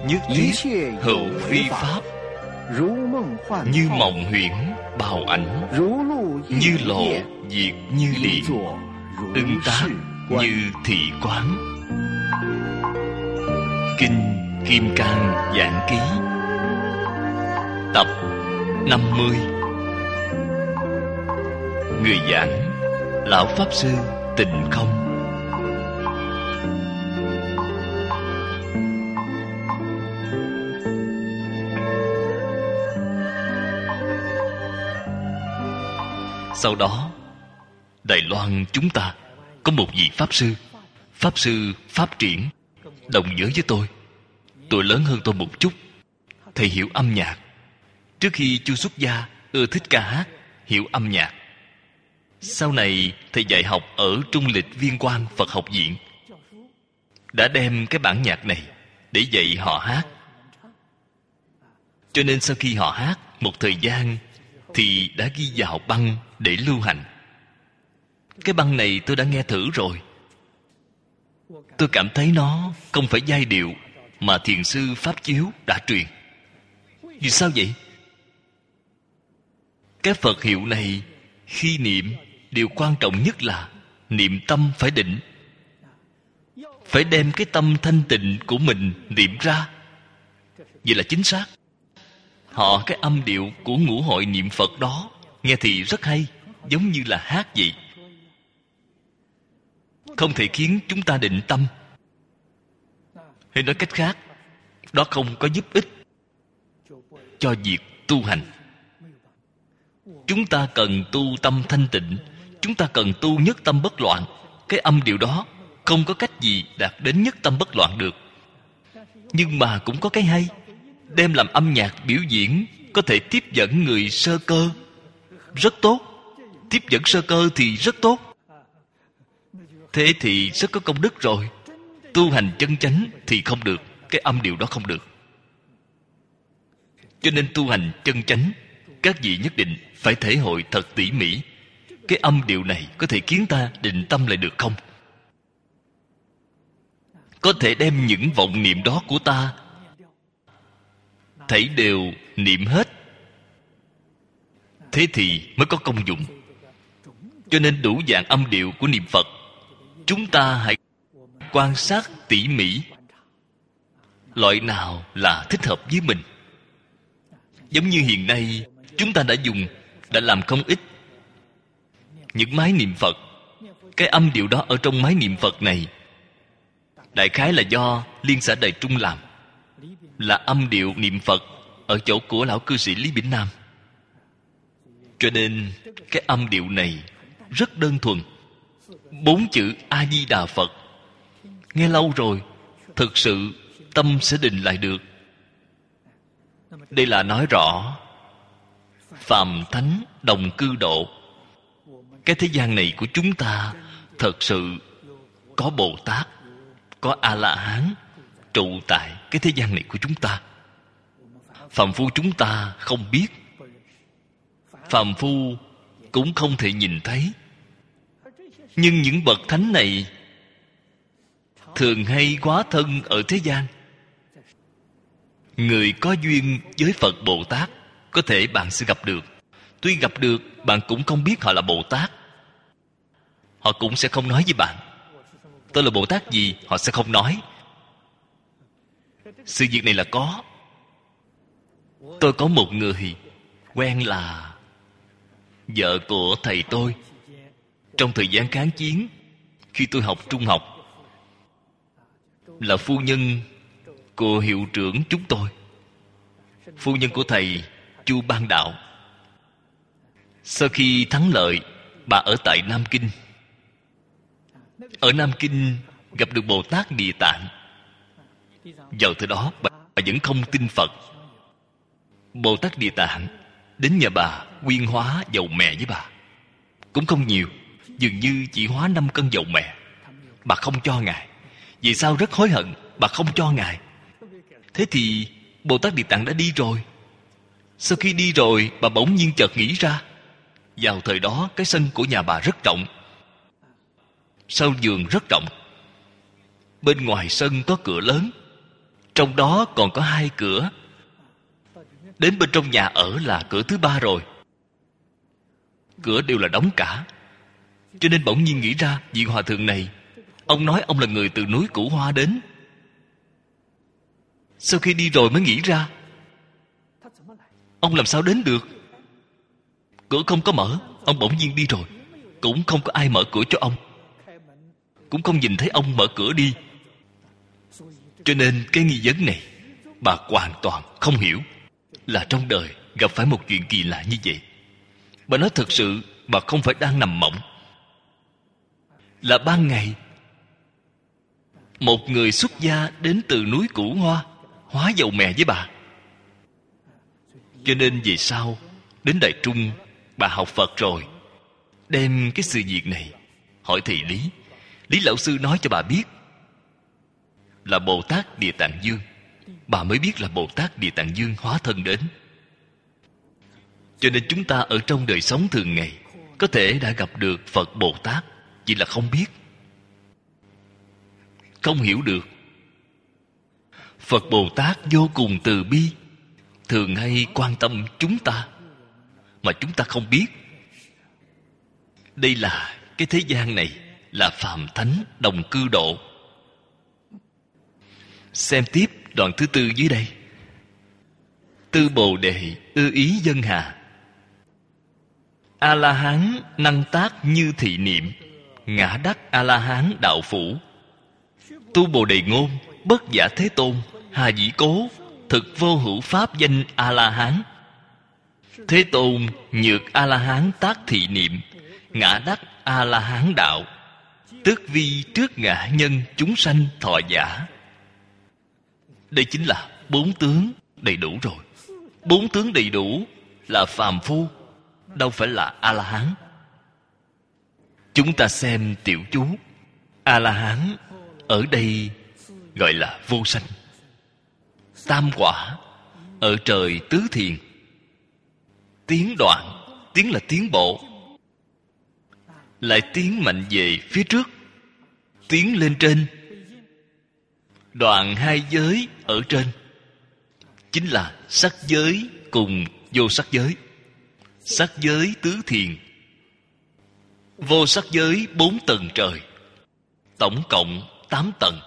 nhất thiết hữu phi pháp, như mộng huyễn bào ảnh, như lộ diệt như điện, ứng tác như thị quán. Kinh Kim Cang Giảng Ký, tập 50. Người giảng Lão Pháp Sư Tịnh Không. Sau đó, Đài Loan chúng ta có một vị Pháp Sư Pháp Triển, đồng giới với tôi. Tuổi lớn hơn tôi một chút. Thầy hiểu âm nhạc. Trước khi chưa xuất gia, ưa thích ca hát, hiểu âm nhạc. Sau này, thầy dạy học ở Trung Lịch Viên Quang Phật học viện, đã đem cái bản nhạc này để dạy họ hát. Cho nên sau khi họ hát một thời gian thì đã ghi vào băng để lưu hành. Cái băng này tôi đã nghe thử rồi. Tôi cảm thấy nó không phải giai điệu mà thiền sư Pháp Chiếu đã truyền. Vì sao vậy? Cái Phật hiệu này khi niệm, điều quan trọng nhất là niệm tâm phải định. Phải đem cái tâm thanh tịnh của mình niệm ra. Vậy là chính xác. Họ cái âm điệu của ngũ hội niệm Phật đó nghe thì rất hay, giống như là hát vậy. Không thể khiến chúng ta định tâm. Hay nói cách khác, đó không có giúp ích cho việc tu hành. Chúng ta cần tu tâm thanh tịnh, chúng ta cần tu nhất tâm bất loạn. Cái âm điệu đó không có cách gì đạt đến nhất tâm bất loạn được. Nhưng mà cũng có cái hay, đem làm âm nhạc biểu diễn có thể tiếp dẫn người sơ cơ, rất tốt. Tiếp dẫn sơ cơ thì rất tốt. Thế thì rất có công đức rồi. Tu hành chân chánh thì không được. Cái âm điệu đó không được. Cho nên tu hành chân chánh, các vị nhất định phải thể hội thật tỉ mỉ. Cái âm điệu này có thể khiến ta định tâm lại được không? Có thể đem những vọng niệm đó của ta thảy đều niệm hết. Thế thì mới có công dụng. Cho nên đủ dạng âm điệu của niệm Phật, chúng ta hãy quan sát tỉ mỉ loại nào là thích hợp với mình. Giống như hiện nay chúng ta đã làm không ít những máy niệm Phật. Cái âm điệu đó ở trong máy niệm Phật này đại khái là do Liên xã Đài Trung làm, là âm điệu niệm Phật ở chỗ của lão cư sĩ Lý Bỉnh Nam. Cho nên cái âm điệu này rất đơn thuần. 4 chữ A Di Đà Phật, nghe lâu rồi thực sự tâm sẽ định lại được. Đây là nói rõ phàm thánh đồng cư độ. Cái thế gian này của chúng ta thật sự có Bồ Tát, có A-la-hán trụ tại cái thế gian này của chúng ta. Phàm phu chúng ta không biết, phàm phu cũng không thể nhìn thấy. Nhưng những bậc thánh này thường hay hóa thân ở thế gian. Người có duyên với Phật Bồ Tát, có thể bạn sẽ gặp được. Tuy gặp được, bạn cũng không biết họ là Bồ Tát. Họ cũng sẽ không nói với bạn tôi là Bồ Tát gì, họ sẽ không nói. Sự việc này là có. Tôi có một người quen là vợ của thầy tôi. Trong thời gian kháng chiến, khi tôi học trung học, là phu nhân của hiệu trưởng chúng tôi, phu nhân của thầy Chu Ban Đạo. Sau khi thắng lợi, bà ở tại Nam Kinh. Ở Nam Kinh gặp được Bồ Tát Địa Tạng. Vào thời đó bà vẫn không tin Phật. Bồ Tát Địa Tạng đến nhà bà quyên hóa dầu mè với bà. Cũng không nhiều, dường như chỉ hóa 5 cân dầu mè. Bà không cho Ngài. Vì sao rất hối hận, bà không cho Ngài. Thế thì Bồ Tát Địa Tạng đã đi rồi. Sau khi đi rồi, bà bỗng nhiên chợt nghĩ ra, vào thời đó cái sân của nhà bà rất rộng, sau vườn rất rộng. Bên ngoài sân có cửa lớn, Trong đó còn có 2 cửa. Đến bên trong nhà ở là cửa thứ 3 rồi. Cửa đều là đóng cả. Cho nên bỗng nhiên nghĩ ra, vị hòa thượng này, ông nói ông là người từ núi Cửu Hoa đến. Sau khi đi rồi mới nghĩ ra, ông làm sao đến được? Cửa không có mở, ông bỗng nhiên đi rồi. Cũng không có ai mở cửa cho ông, cũng không nhìn thấy ông mở cửa đi. Cho nên cái nghi vấn này bà hoàn toàn không hiểu, là trong đời gặp phải một chuyện kỳ lạ như vậy. Bà nói thật sự bà không phải đang nằm mộng. Là ban ngày một người xuất gia đến từ núi Cửu Hoa hóa dầu mè với bà. Cho nên về sau đến Đại Trung, bà học Phật rồi, đem cái sự việc này hỏi thầy Lý. Lý lão sư nói cho bà biết là Bồ Tát Địa Tạng Dương. Bà mới biết là Bồ Tát Địa Tạng Dương hóa thân đến. Cho nên chúng ta ở trong đời sống thường ngày có thể đã gặp được Phật Bồ Tát, chỉ là không biết, không hiểu được. Phật Bồ Tát vô cùng từ bi, thường hay quan tâm chúng ta, mà chúng ta không biết. Đây là cái thế gian này là phàm thánh đồng cư độ. Xem tiếp đoạn thứ 4 dưới đây. Tư Bồ Đề ư ý dân hà, A-la-hán năng tác như thị niệm, ngã đắc A-la-hán đạo phủ. Tu Bồ Đề ngôn, bất giả Thế Tôn, hà dĩ cố, thực vô hữu pháp danh A-la-hán. Thế Tôn nhược A-la-hán tác thị niệm, ngã đắc A-la-hán đạo, tức vi trước ngã nhân chúng sanh thọ giả. Đây chính là 4 tướng đầy đủ rồi. 4 tướng đầy đủ là phàm phu, đâu phải là A-la-hán. Chúng ta xem tiểu chú. A-la-hán ở đây gọi là vô sanh. Tam quả ở trời tứ thiền. Tiến đoạn, tiến là tiến bộ, lại tiến mạnh về phía trước, tiến lên trên. Đoạn 2 giới ở trên chính là sắc giới cùng vô sắc giới. Sắc giới tứ thiền, vô sắc giới 4 tầng trời, tổng cộng 8 tầng.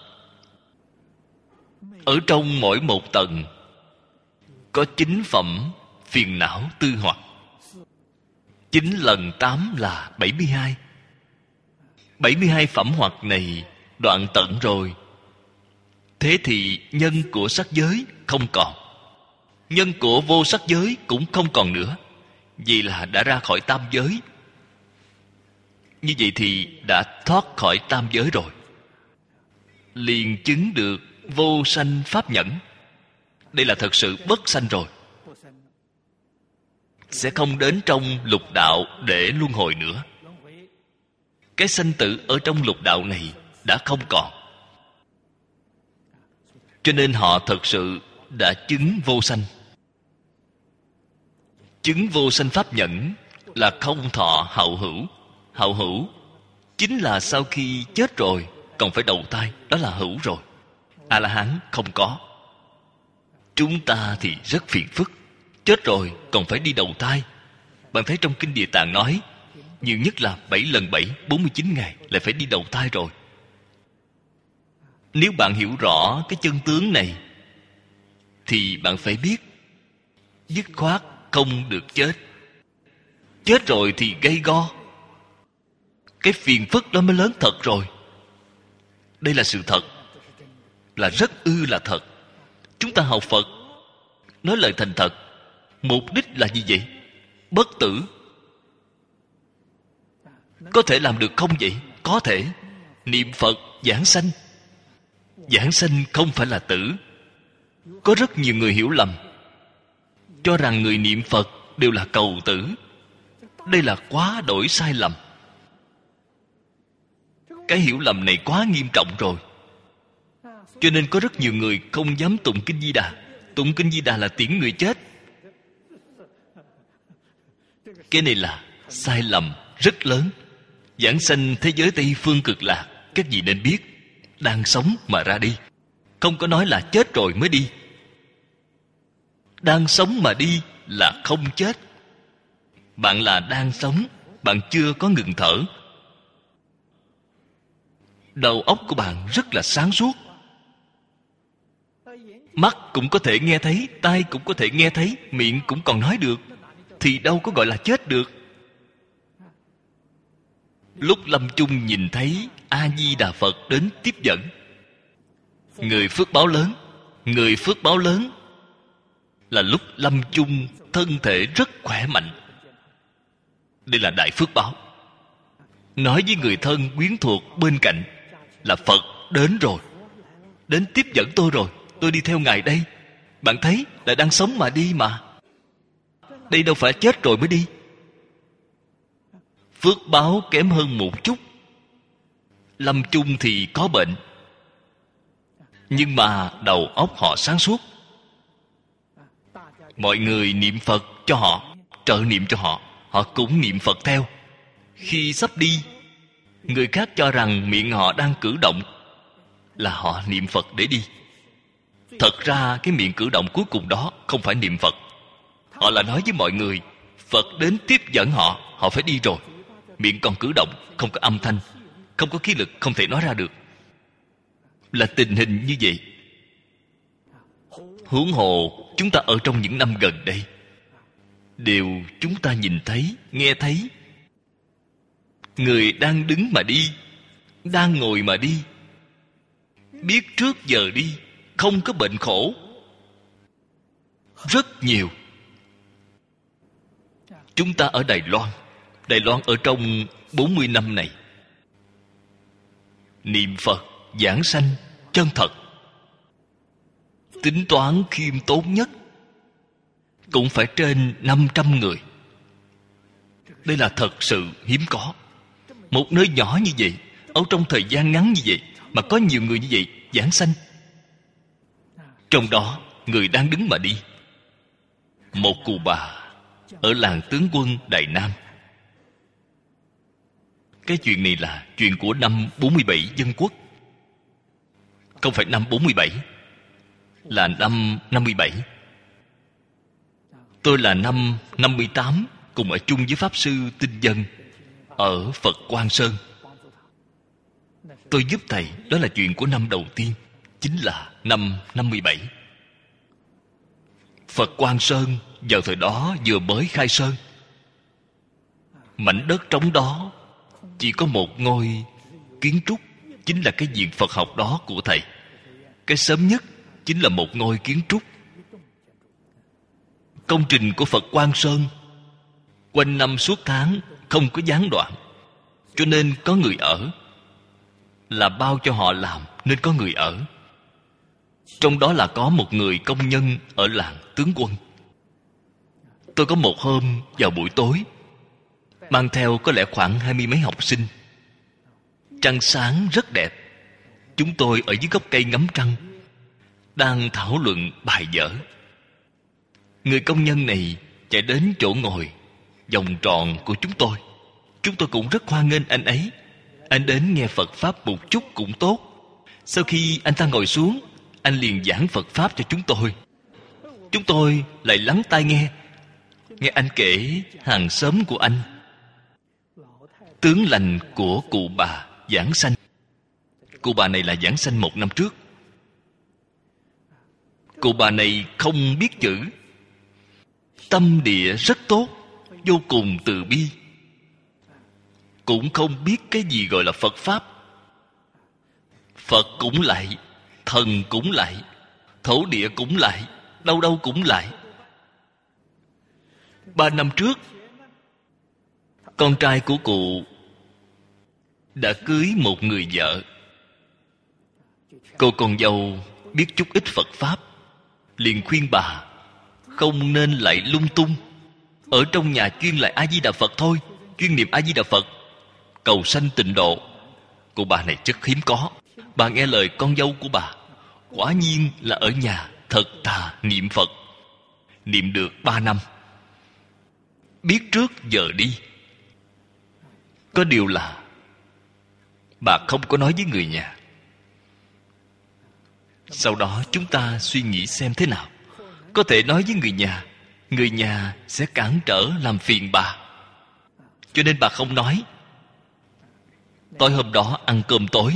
Ở trong mỗi một tầng có 9 phẩm phiền não tư hoặc. 9 lần 8 là 72. 72 phẩm hoặc này đoạn tận rồi, thế thì nhân của sắc giới không còn, nhân của vô sắc giới cũng không còn nữa. Vì là đã ra khỏi tam giới. Như vậy thì đã thoát khỏi tam giới rồi, liền chứng được vô sanh pháp nhẫn. Đây là thật sự bất sanh rồi, sẽ không đến trong lục đạo để luân hồi nữa. Cái sanh tử ở trong lục đạo này đã không còn. Cho nên họ thật sự đã chứng vô sanh. Chứng vô sanh pháp nhẫn là không thọ hậu hữu. Hậu hữu chính là sau khi chết rồi còn phải đầu thai, đó là hữu rồi. A-la-hán không có. Chúng ta thì rất phiền phức, chết rồi còn phải đi đầu thai. Bạn thấy trong Kinh Địa Tạng nói nhiều nhất là 7 lần 7, 49 ngày lại phải đi đầu thai rồi. Nếu bạn hiểu rõ cái chân tướng này thì bạn phải biết dứt khoát không được chết. Chết rồi thì gây go, cái phiền phức đó mới lớn thật rồi. Đây là sự thật, là rất là thật. Chúng ta học Phật nói lời thành thật, mục đích là gì vậy? Bất tử. Có thể làm được không vậy? Có thể. Niệm Phật giảng sanh. Giảng sanh không phải là tử. Có rất nhiều người hiểu lầm, cho rằng người niệm Phật đều là cầu tử. Đây là quá đổi sai lầm. Cái hiểu lầm này quá nghiêm trọng rồi. Cho nên có rất nhiều người không dám tụng Kinh Di Đà. Tụng Kinh Di Đà là tiễn người chết. Cái này là sai lầm rất lớn. Giảng sanh thế giới Tây Phương Cực Lạc, các vị nên biết, đang sống mà ra đi. Không có nói là chết rồi mới đi. Đang sống mà đi là không chết. Bạn là đang sống, bạn chưa có ngừng thở. Đầu óc của bạn rất là sáng suốt. Mắt cũng có thể nghe thấy, tai cũng có thể nghe thấy, miệng cũng còn nói được, thì đâu có gọi là chết được. Lúc lâm chung nhìn thấy A-di-đà Phật đến tiếp dẫn, người phước báo lớn. Người phước báo lớn là lúc lâm chung thân thể rất khỏe mạnh. Đây là đại phước báo. Nói với người thân quyến thuộc bên cạnh là Phật đến rồi, đến tiếp dẫn tôi rồi, tôi đi theo Ngài đây. Bạn thấy là đang sống mà đi mà. Đây đâu phải chết rồi mới đi. Phước báo kém hơn một chút. Lâm chung thì có bệnh, nhưng mà đầu óc họ sáng suốt. Mọi người niệm Phật cho họ, trợ niệm cho họ, họ cũng niệm Phật theo. Khi sắp đi, người khác cho rằng miệng họ đang cử động, là họ niệm Phật để đi. Thật ra cái miệng cử động cuối cùng đó không phải niệm Phật. Họ là nói với mọi người Phật đến tiếp dẫn họ, họ phải đi rồi. Miệng còn cử động, không có âm thanh, không có khí lực, không thể nói ra được. Là tình hình như vậy. Huống hồ chúng ta ở trong những năm gần đây, đều chúng ta nhìn thấy, nghe thấy. Người đang đứng mà đi, đang ngồi mà đi, biết trước giờ đi, không có bệnh khổ, rất nhiều. Chúng ta ở Đài Loan ở trong 40 năm này, niệm Phật, giảng sanh, chân thật, tính toán khiêm tốn nhất, cũng phải trên 500 người. Đây là thật sự hiếm có. Một nơi nhỏ như vậy, ở trong thời gian ngắn như vậy, mà có nhiều người như vậy giảng sanh. Trong đó, người đang đứng mà đi. Một cụ bà ở làng Tướng Quân Đài Nam. Cái chuyện này là chuyện của năm 47 Dân Quốc. Không phải năm 47, là năm 57. Tôi là năm 58 cùng ở chung với Pháp Sư Tinh Dân ở Phật Quang Sơn. Tôi giúp thầy, đó là chuyện của năm đầu tiên, chính là năm 57. Phật Quang Sơn vào thời đó vừa mới khai sơn. Mảnh đất trống đó chỉ có một ngôi kiến trúc, chính là cái viện Phật học đó của thầy. Cái sớm nhất chính là một ngôi kiến trúc. Công trình của Phật Quang Sơn quanh năm suốt tháng không có gián đoạn, cho nên có người ở. Là bao cho họ làm nên có người ở. Trong đó là có một người công nhân ở làng Tướng Quân. Tôi có một hôm vào buổi tối, mang theo có lẽ khoảng 20 mấy học sinh. Trăng sáng rất đẹp. Chúng tôi ở dưới gốc cây ngắm trăng, đang thảo luận bài vở. Người công nhân này chạy đến chỗ ngồi vòng tròn của chúng tôi. Chúng tôi cũng rất hoan nghênh anh ấy. Anh đến nghe Phật Pháp một chút cũng tốt. Sau khi anh ta ngồi xuống, anh liền giảng Phật Pháp cho chúng tôi. Chúng tôi lại lắng tai nghe. Nghe anh kể hàng xóm của anh, tướng lành của cụ bà giảng sanh. Cụ bà này là giảng sanh 1 năm trước. Cụ bà này không biết chữ, tâm địa rất tốt, vô cùng từ bi, cũng không biết cái gì gọi là Phật Pháp. Phật cũng lại, thần cũng lại, thổ địa cũng lại, đâu đâu cũng lại. 3 năm trước, con trai của cụ đã cưới một người vợ. Cô con dâu biết chút ít Phật Pháp, liền khuyên bà không nên lại lung tung. Ở trong nhà chuyên lại A-di-đà Phật thôi, chuyên niệm A-di-đà Phật, cầu sanh tịnh độ. Cô bà này rất hiếm có. Bà nghe lời con dâu của bà, quả nhiên là ở nhà thật thà niệm Phật. Niệm được 3 năm, biết trước giờ đi. Có điều là bà không có nói với người nhà. Sau đó chúng ta suy nghĩ xem thế nào. Có thể nói với người nhà sẽ cản trở làm phiền bà, cho nên bà không nói. Tối hôm đó ăn cơm tối,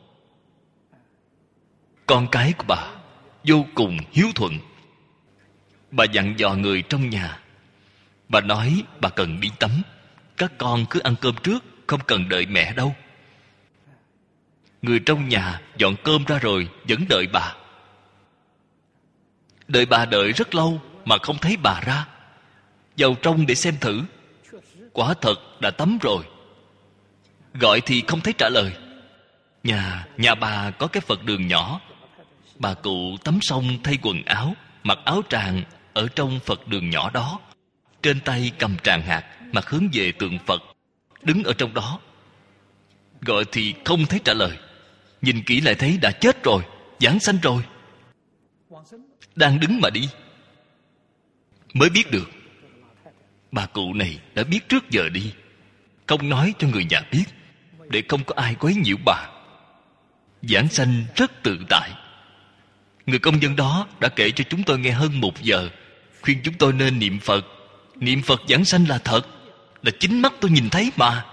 con cái của bà vô cùng hiếu thuận. Bà dặn dò người trong nhà. Bà nói bà cần đi tắm, các con cứ ăn cơm trước, không cần đợi mẹ đâu. Người trong nhà dọn cơm ra rồi vẫn đợi bà. Đợi bà đợi rất lâu mà không thấy bà ra. Vào trong để xem thử, quả thật đã tắm rồi. Gọi thì không thấy trả lời. Nhà bà có cái Phật đường nhỏ. Bà cụ tắm xong thay quần áo, mặc áo tràng ở trong Phật đường nhỏ đó, trên tay cầm tràng hạt, mặt hướng về tượng Phật, đứng ở trong đó. Gọi thì không thấy trả lời. Nhìn kỹ lại thấy đã chết rồi, giảng sanh rồi, đang đứng mà đi. Mới biết được bà cụ này đã biết trước giờ đi, không nói cho người nhà biết, để không có ai quấy nhiễu bà. Giảng sanh rất tự tại. Người công dân đó đã kể cho chúng tôi nghe hơn 1 giờ, khuyên chúng tôi nên niệm Phật. Niệm Phật giảng sanh là thật, là chính mắt tôi nhìn thấy mà.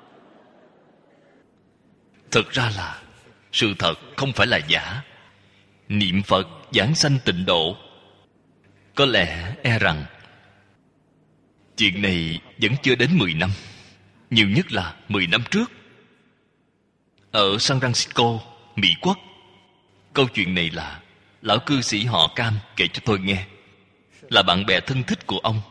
Thật ra là sự thật, không phải là giả. Niệm Phật giảng sanh tịnh độ. Có lẽ rằng chuyện này vẫn chưa đến 10 năm. Nhiều nhất là 10 năm trước, ở San Francisco, Mỹ Quốc. Câu chuyện này là lão cư sĩ họ Cam kể cho tôi nghe, là bạn bè thân thích của ông,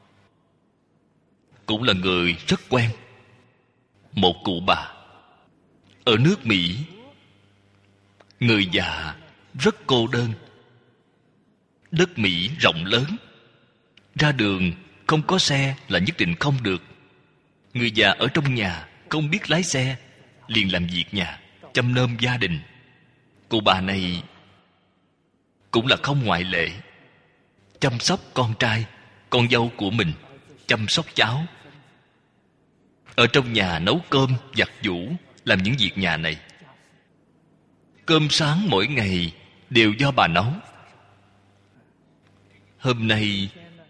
cũng là người rất quen. Một cụ bà ở nước Mỹ, người già rất cô đơn. Đất Mỹ rộng lớn, ra đường không có xe là nhất định không được. Người già ở trong nhà không biết lái xe, liền làm việc nhà, chăm nom gia đình. Cụ bà này cũng là không ngoại lệ. Chăm sóc con trai, con dâu của mình, chăm sóc cháu. Ở trong nhà nấu cơm, giặt giũ, làm những việc nhà này. Cơm sáng mỗi ngày đều do bà nấu. Hôm nay,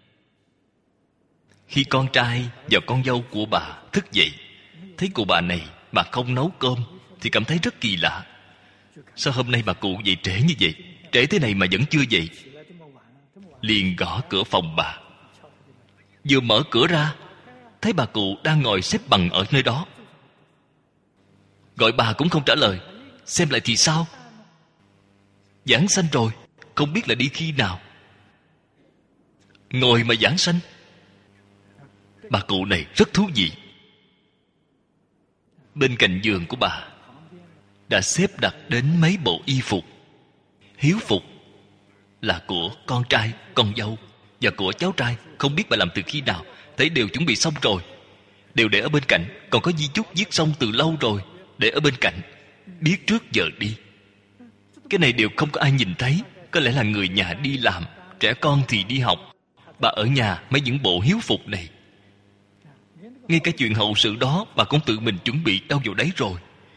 khi con trai và con dâu của bà thức dậy, thấy cụ bà này mà không nấu cơm, thì cảm thấy rất kỳ lạ. Sao hôm nay bà cụ dậy trễ như vậy? Trễ thế này mà vẫn chưa dậy. Liền gõ cửa phòng bà. Vừa mở cửa ra, thấy bà cụ đang ngồi xếp bằng ở nơi đó. Gọi bà cũng không trả lời. Xem lại thì sao? Giảng sanh rồi, không biết là đi khi nào. Ngồi mà giảng sanh. Bà cụ này rất thú vị. Bên cạnh giường của bà đã xếp đặt đến mấy bộ y phục. Hiếu phục là của con trai, con dâu và của cháu trai. Không biết bà làm từ khi nào, thấy đều chuẩn bị xong rồi, đều để ở bên cạnh. Còn có di chúc viết xong từ lâu rồi, để ở bên cạnh, biết trước giờ đi. Cái này đều không có ai nhìn thấy. Có lẽ là người nhà đi làm, trẻ con thì đi học. Bà ở nhà mấy những bộ hiếu phục này. Ngay cả chuyện hậu sự đó bà cũng tự mình chuẩn bị đâu vào đấy rồi.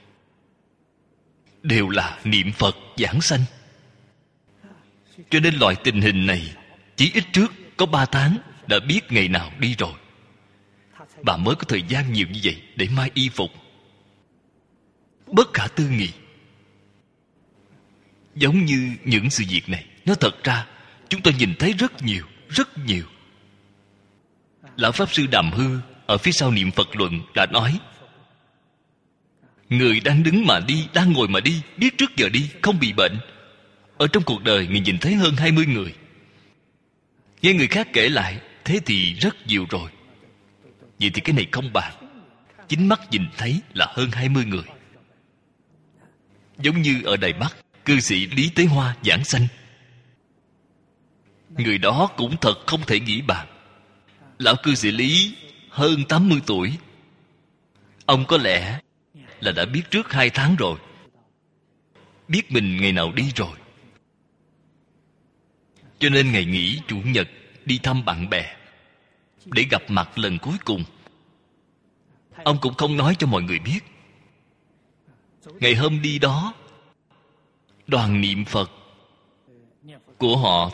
Đều là niệm Phật giảng sanh. Cho nên loại tình hình này, chỉ ít trước có 3 tháng đã biết ngày nào đi rồi. Bà mới có thời gian nhiều như vậy để may y phục. Bất khả tư nghị. Giống như những sự việc này, nó thật ra chúng tôi nhìn thấy rất nhiều, rất nhiều. Lão Pháp Sư Đàm Hư ở phía sau niệm Phật luận đã nói, người đang đứng mà đi, đang ngồi mà đi, biết trước giờ đi, không bị bệnh. Ở trong cuộc đời người nhìn thấy hơn 20 người. Nghe người khác kể lại, thế thì rất nhiều rồi. Vậy thì cái này không bàn. Chính mắt nhìn thấy là hơn 20 người. Giống như ở Đài Bắc, cư sĩ Lý Tế Hoa giảng sanh. Người đó cũng thật không thể nghĩ bàn. Lão cư sĩ Lý hơn 80 tuổi. Ông có lẽ là đã biết trước 2 tháng rồi, biết mình ngày nào đi rồi. Cho nên ngày nghỉ Chủ nhật đi thăm bạn bè, để gặp mặt lần cuối cùng. Ông cũng không nói cho mọi người biết. Ngày hôm đi đó, đoàn niệm Phật của họ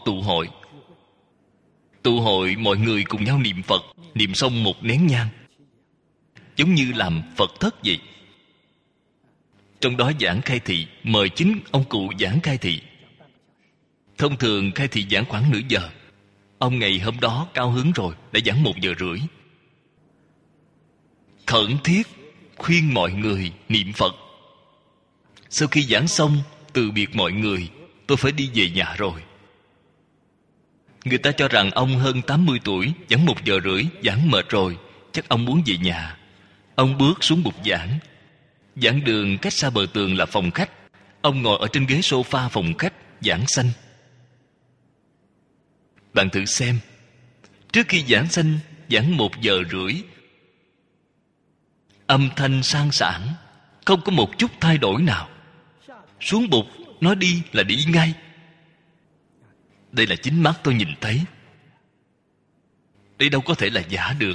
tụ hội mọi người cùng nhau niệm Phật, niệm xong một nén nhang, giống như làm Phật thất vậy. Trong đó giảng khai thị, mời chính ông cụ giảng khai thị. Thông thường khai thị giảng khoảng nửa giờ. Ông ngày hôm đó cao hứng rồi, đã giảng 1:30. Khẩn thiết khuyên mọi người niệm Phật. Sau khi giảng xong, từ biệt mọi người, tôi phải đi về nhà rồi. Người ta cho rằng ông hơn 80 tuổi, giảng 1:30, giảng mệt rồi, chắc ông muốn về nhà. Ông bước xuống bục giảng. Giảng đường cách xa bờ tường là phòng khách. Ông ngồi ở trên ghế sofa phòng khách, giảng sanh. Bạn thử xem, trước khi giảng sanh, giảng 1:30, âm thanh sang sảng, không có một chút thay đổi nào. Xuống bục, nói đi là đi ngay. Đây là chính mắt tôi nhìn thấy. Đây đâu có thể là giả được.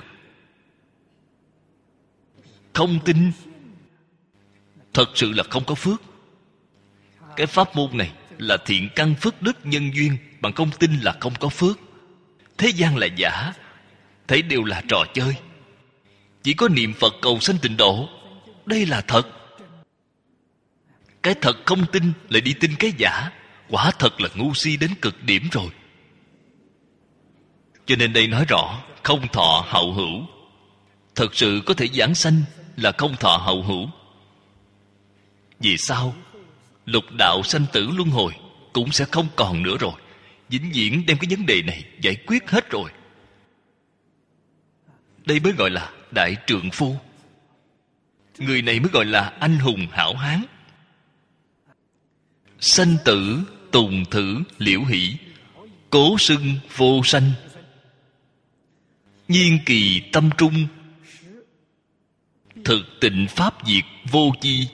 Không tin, thật sự là không có phước. Cái pháp môn này là thiện căn phước đức nhân duyên. Bạn không tin là không có phước. Thế gian là giả, thấy đều là trò chơi. Chỉ có niệm Phật cầu sanh tịnh độ, đây là thật. Cái thật không tin lại đi tin cái giả, quả thật là ngu si đến cực điểm rồi. Cho nên đây nói rõ không thọ hậu hữu. Thật sự có thể giảng sanh là không thọ hậu hữu. Vì sao? Lục đạo sanh tử luân hồi cũng sẽ không còn nữa rồi. Vĩnh viễn đem cái vấn đề này giải quyết hết rồi. Đây mới gọi là đại trượng phu. Người này mới gọi là anh hùng hảo hán. Sanh tử tùng thử liễu hỷ, cố xưng vô sanh. Nhiên kỳ tâm trung, thực tịnh pháp diệt vô chi.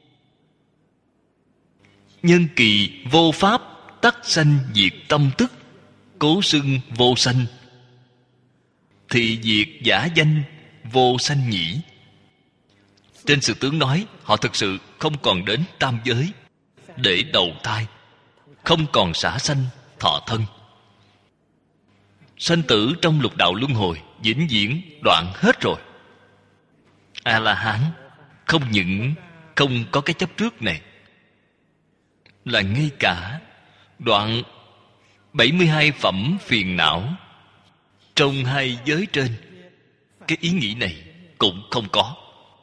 Nhân kỳ vô pháp, tắc sanh diệt tâm tức, cố xưng vô sanh. Thị diệt giả danh, vô sanh nhĩ. Trên sự tướng nói, họ thực sự không còn đến tam giới để đầu thai, không còn xả sanh thọ thân. Sanh tử trong lục đạo luân hồi vĩnh viễn đoạn hết rồi. A-la-hán không những không có cái chấp trước này, là ngay cả đoạn 72 phẩm phiền não trong hai giới trên, cái ý nghĩ này cũng không có.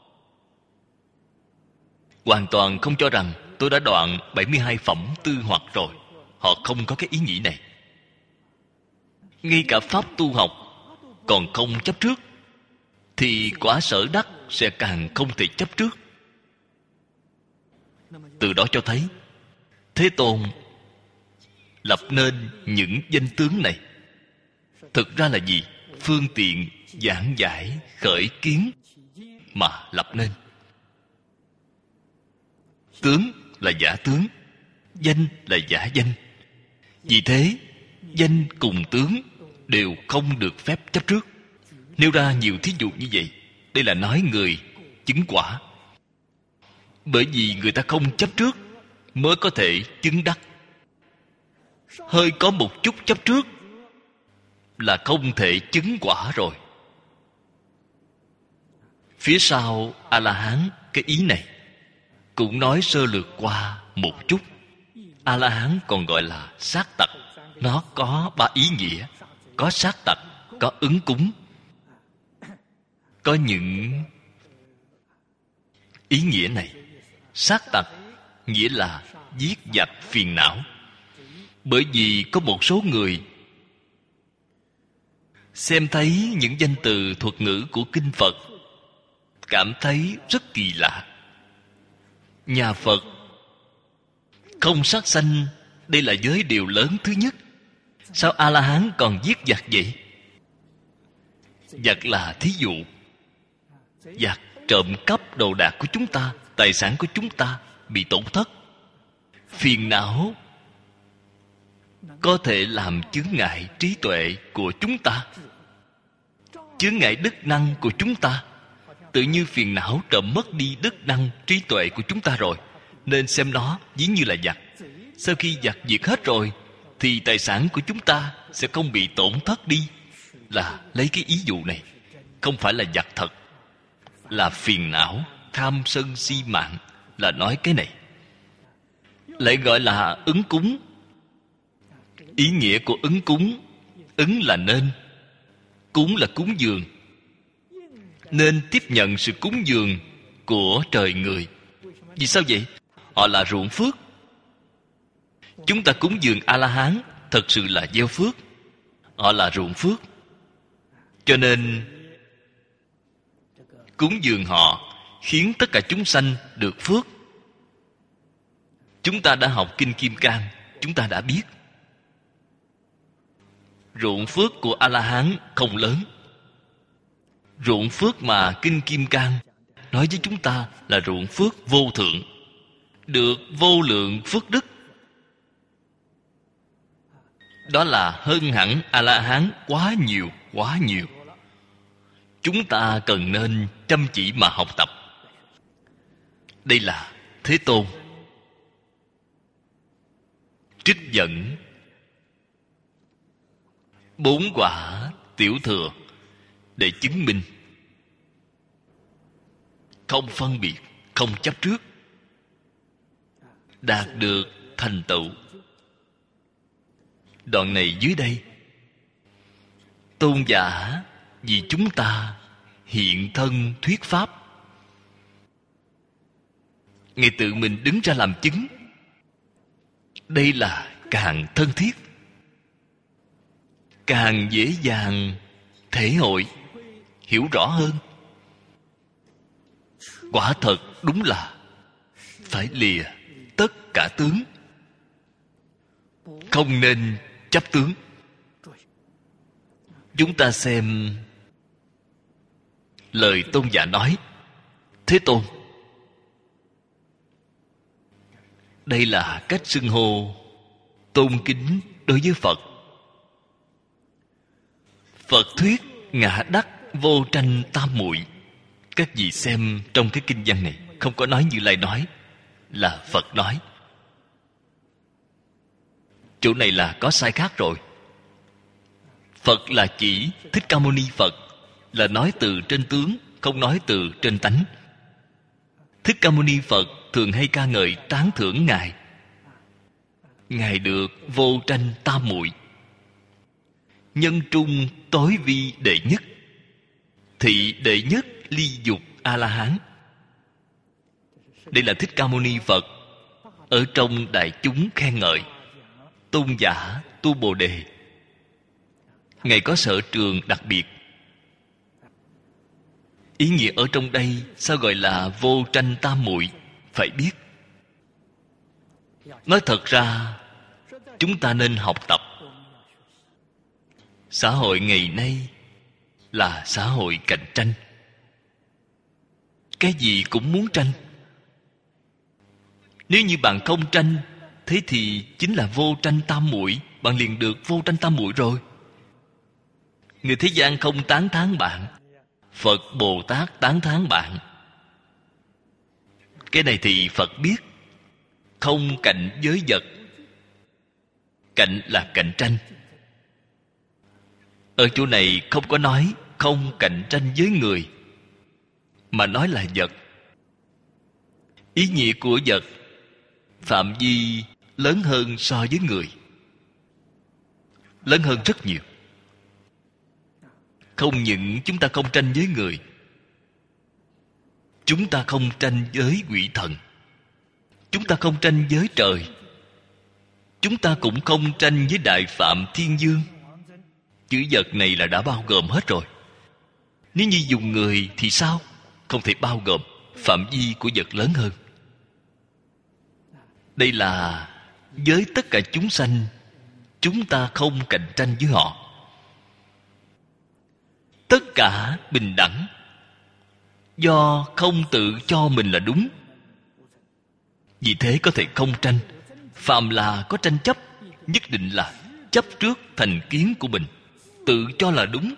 Hoàn toàn không cho rằng tôi đã đoạn 72 phẩm tư hoặc rồi. Họ không có cái ý nghĩ này. Ngay cả pháp tu học còn không chấp trước, thì quả sở đắc sẽ càng không thể chấp trước. Từ đó cho thấy Thế Tôn lập nên những danh tướng này thực ra là gì? Phương tiện giảng giải khởi kiến mà lập nên. Tướng là giả tướng, danh là giả danh. Vì thế danh cùng tướng đều không được phép chấp trước. Nêu ra nhiều thí dụ như vậy. Đây là nói người chứng quả. Bởi vì người ta không chấp trước mới có thể chứng đắc. Hơi có một chút chấp trước là không thể chứng quả rồi. Phía sau A-la-hán cái ý này cũng nói sơ lược qua một chút. A-la-hán còn gọi là sát tặc. Nó có ba ý nghĩa: có sát tặc, có ứng cúng, có những ý nghĩa này. Sát tặc nghĩa là giết dạch phiền não. Bởi vì có một số người xem thấy những danh từ thuật ngữ của kinh Phật, cảm thấy rất kỳ lạ. Nhà Phật không sát sanh, đây là giới điều lớn thứ nhất. Sao A-la-hán còn giết giặc vậy? Giặc là thí dụ. Giặc trộm cắp đồ đạc của chúng ta, tài sản của chúng ta bị tổn thất. Phiền não có thể làm chướng ngại trí tuệ của chúng ta, chướng ngại đức năng của chúng ta. Tự như phiền não trộm mất đi đức năng trí tuệ của chúng ta rồi, nên xem nó ví như là giặc. Sau khi giặc diệt hết rồi thì tài sản của chúng ta sẽ không bị tổn thất đi. Là lấy cái ví dụ này, không phải là vật thật, là phiền não, tham sân si mạng, là nói cái này. Lại gọi là ứng cúng. Ý nghĩa của ứng cúng, ứng là nên, cúng là cúng dường, nên tiếp nhận sự cúng dường của trời người. Vì sao vậy? Họ là ruộng phước. Chúng ta cúng dường A-la-hán thật sự là gieo phước. Họ là ruộng phước, cho nên cúng dường họ khiến tất cả chúng sanh được phước. Chúng ta đã học Kinh Kim Cang, chúng ta đã biết ruộng phước của A-la-hán không lớn. Ruộng phước mà Kinh Kim Cang nói với chúng ta là ruộng phước vô thượng, được vô lượng phước đức. Đó là hơn hẳn A-la-hán quá nhiều, quá nhiều. Chúng ta cần nên chăm chỉ mà học tập. Đây là Thế Tôn trích dẫn 4 quả tiểu thừa để chứng minh không phân biệt, không chấp trước, đạt được thành tựu. Đoạn này dưới đây, tôn giả vì chúng ta hiện thân thuyết pháp. Ngài tự mình đứng ra làm chứng. Đây là càng thân thiết, càng dễ dàng thể hội, hiểu rõ hơn. Quả thật đúng là phải lìa tất cả tướng, không nên chấp tướng. Chúng ta xem lời tôn giả nói. Thế Tôn, đây là cách xưng hô tôn kính đối với Phật. Phật thuyết ngã đắc vô tranh tam muội. Các vị xem trong cái kinh văn này, không có nói Như Lai nói, là Phật nói. Chỗ này là có sai khác rồi. Phật là chỉ Thích Ca Mâu Ni Phật, là nói từ trên tướng, không nói từ trên tánh. Thích Ca Mâu Ni Phật thường hay ca ngợi tán thưởng Ngài. Ngài được vô tranh tam muội, nhân trung tối vi đệ nhất, thị đệ nhất ly dục A-la-hán. Đây là Thích Ca Mâu Ni Phật ở trong đại chúng khen ngợi tôn giả Tu Bồ Đề. Ngài có sở trường đặc biệt. Ý nghĩa ở trong đây sao gọi là vô tranh tam muội? Phải biết. Nói thật ra, chúng ta nên học tập. Xã hội ngày nay là xã hội cạnh tranh. Cái gì cũng muốn tranh. Nếu như bạn không tranh, thế thì chính là vô tranh tam muội. Bạn liền được vô tranh tam muội rồi. Người thế gian không tán thán bạn, Phật Bồ Tát tán thán bạn. Cái này thì Phật biết. Không cạnh với vật. Cạnh là cạnh tranh. Ở chỗ này không có nói không cạnh tranh với người, mà nói là vật. Ý nghĩa của vật phạm vi lớn hơn so với người, lớn hơn rất nhiều. Không những chúng ta không tranh với người, chúng ta không tranh với quỷ thần, chúng ta không tranh với trời, chúng ta cũng không tranh với Đại Phạm Thiên Dương. Chữ vật này là đã bao gồm hết rồi. Nếu như dùng người thì sao? Không thể bao gồm. Phạm vi của vật lớn hơn. Đây là với tất cả chúng sanh, chúng ta không cạnh tranh với họ. Tất cả bình đẳng. Do không tự cho mình là đúng, vì thế có thể không tranh. Phàm là có tranh chấp, nhất định là chấp trước thành kiến của mình, tự cho là đúng.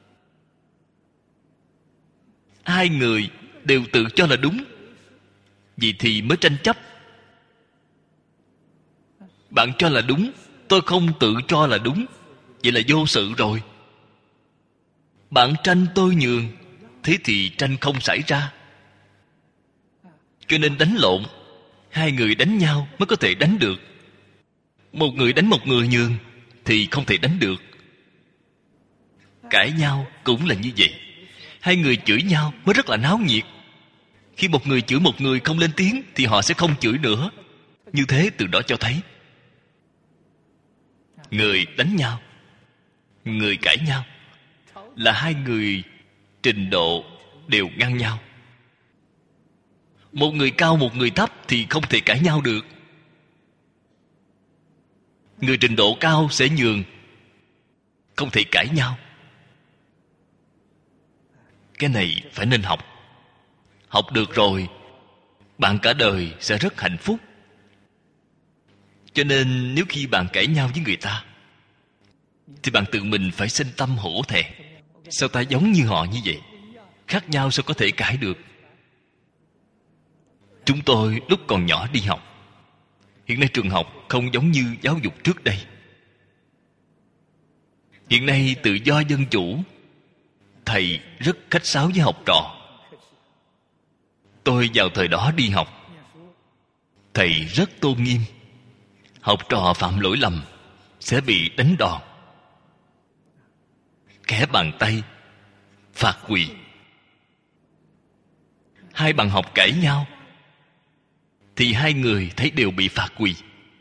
Hai người đều tự cho là đúng, vì thì mới tranh chấp. Bạn cho là đúng, Tôi không tự cho là đúng, vậy là vô sự rồi. Bạn tranh tôi nhường, thế thì tranh không xảy ra. Cho nên đánh lộn, hai người đánh nhau mới có thể đánh được. Một người đánh một người nhường thì không thể đánh được. Cãi nhau cũng là như vậy. Hai người chửi nhau mới rất là náo nhiệt. Khi một người chửi một người không lên tiếng thì họ sẽ không chửi nữa. Như thế từ đó cho thấy người đánh nhau, người cãi nhau là hai người trình độ đều ngang nhau. Một người cao một người thấp thì không thể cãi nhau được. Người trình độ cao sẽ nhường, không thể cãi nhau. Cái này phải nên học. Học được rồi, bạn cả đời sẽ rất hạnh phúc. Cho nên nếu khi bạn cãi nhau với người ta thì bạn tự mình phải sinh tâm hổ thẹn. Sao ta giống như họ như vậy? Khác nhau sao có thể cãi được? Chúng tôi lúc còn nhỏ đi học. Hiện nay trường học không giống như giáo dục trước đây. Hiện nay tự do dân chủ, thầy rất khách sáo với học trò. Tôi vào thời đó đi học, thầy rất tôn nghiêm. Học trò phạm lỗi lầm sẽ bị đánh đòn, khẽ bàn tay, phạt quỳ. Hai bạn học cãi nhau thì hai người thấy đều bị phạt quỳ.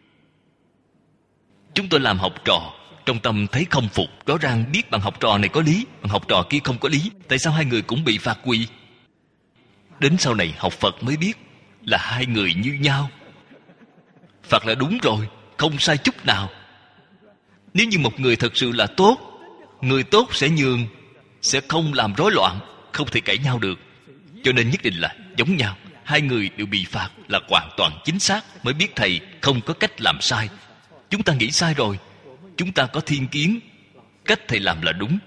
Chúng tôi làm học trò, trong tâm thấy không phục. Rõ ràng biết bạn học trò này có lý, bạn học trò kia không có lý. Tại sao hai người cũng bị phạt quỳ? Đến sau này học Phật mới biết là hai người như nhau. Phạt là đúng rồi, không sai chút nào. Nếu như một người thật sự là tốt, người tốt sẽ nhường, sẽ không làm rối loạn, không thể cãi nhau được. Cho nên nhất định là giống nhau. Hai người đều bị phạt là hoàn toàn chính xác. Mới biết thầy không có cách làm sai. Chúng ta nghĩ sai rồi, chúng ta có thiên kiến, cách thầy làm là đúng.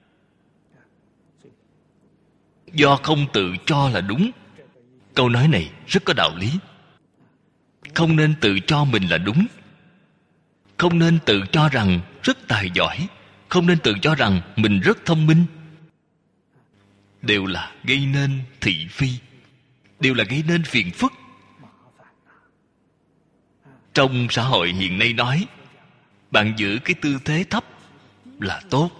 Do không tự cho là đúng. Câu nói này rất có đạo lý. Không nên tự cho mình là đúng. Không nên tự cho rằng rất tài giỏi. Không nên tự cho rằng mình rất thông minh. Đều là gây nên thị phi, đều là gây nên phiền phức. Trong xã hội hiện nay nói, bạn giữ cái tư thế thấp là tốt.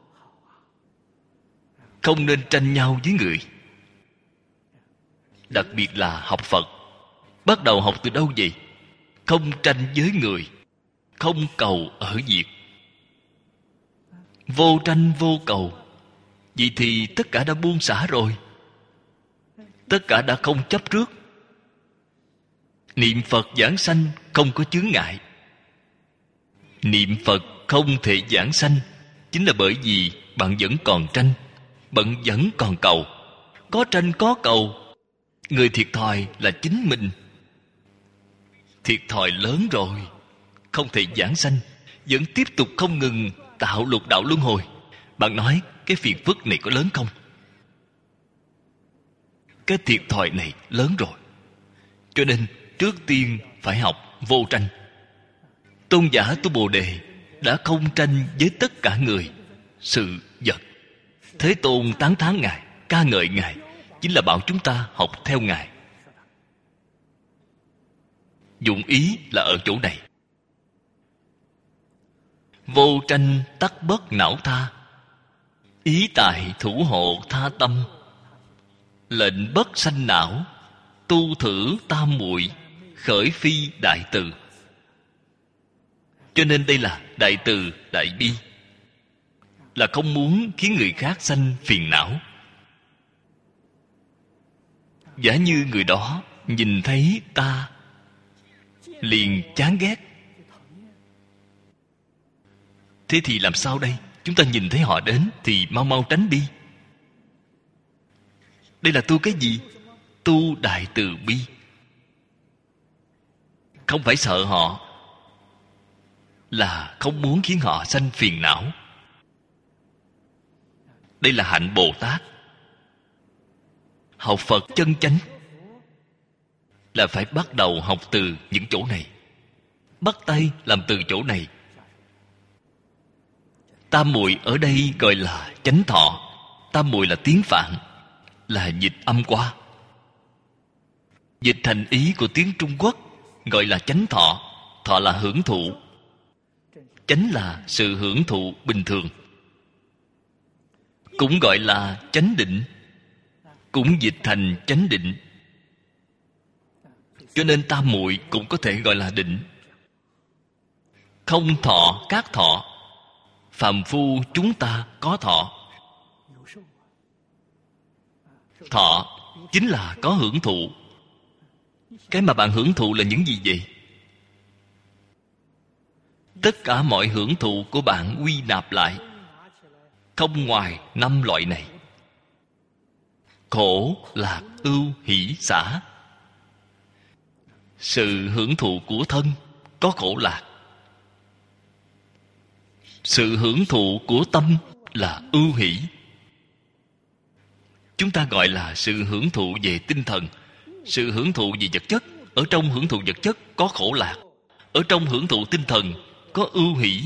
Không nên tranh nhau với người. Đặc biệt là học Phật. Bắt đầu học từ đâu vậy? Không tranh với người, không cầu ở diệt. Vô tranh vô cầu. Vậy thì tất cả đã buông xả rồi. Tất cả đã không chấp trước. Niệm Phật giảng sanh không có chướng ngại. Niệm Phật không thể giảng sanh chính là bởi vì bạn vẫn còn tranh, bạn vẫn còn cầu. Có tranh có cầu, người thiệt thòi là chính mình. Thiệt thòi lớn rồi. Không thể giảng sanh, vẫn tiếp tục không ngừng tạo lục đạo luân hồi. Bạn nói cái phiền phức này có lớn không? Cái thiệt thòi này lớn rồi. Cho nên trước tiên phải học vô tranh. Tôn giả Tu Bồ Đề đã không tranh với tất cả người, sự vật. Thế Tôn tán thán Ngài, ca ngợi Ngài, chính là bảo chúng ta học theo Ngài. Dụng ý là ở chỗ này. Vô tranh tắc bất não tha, ý tại thủ hộ tha tâm. Lệnh bất sanh não, tu thử tam muội, khởi phi đại từ. Cho nên đây là đại từ đại bi, là không muốn khiến người khác sanh phiền não. Giả như người đó nhìn thấy ta liền chán ghét, thế thì làm sao đây? Chúng ta nhìn thấy họ đến thì mau mau tránh đi. Đây là tu cái gì? Tu đại từ bi. Không phải sợ họ, là không muốn khiến họ sanh phiền não. Đây là hạnh Bồ Tát. Học Phật chân chánh là phải bắt đầu học từ những chỗ này. Bắt tay làm từ chỗ này, Tam muội ở đây gọi là chánh thọ. Tam muội là tiếng Phạn, là dịch âm qua. Dịch thành ý của tiếng Trung Quốc gọi là chánh thọ. Thọ là hưởng thụ. Chánh là sự hưởng thụ bình thường. Cũng gọi là chánh định, cũng dịch thành chánh định. Cho nên tam muội cũng có thể gọi là định. Không thọ các thọ, phàm phu chúng ta có thọ. Thọ chính là có hưởng thụ. Cái mà bạn hưởng thụ là những gì vậy? Tất cả mọi hưởng thụ của bạn quy nạp lại không ngoài 5 loại này: khổ, lạc, ưu, hỷ, xả. Sự hưởng thụ của thân có khổ lạc. Sự hưởng thụ của tâm là ưu hỷ. Chúng ta gọi là sự hưởng thụ về tinh thần. Sự hưởng thụ về vật chất. Ở trong hưởng thụ vật chất có khổ lạc. Ở trong hưởng thụ tinh thần có ưu hỷ.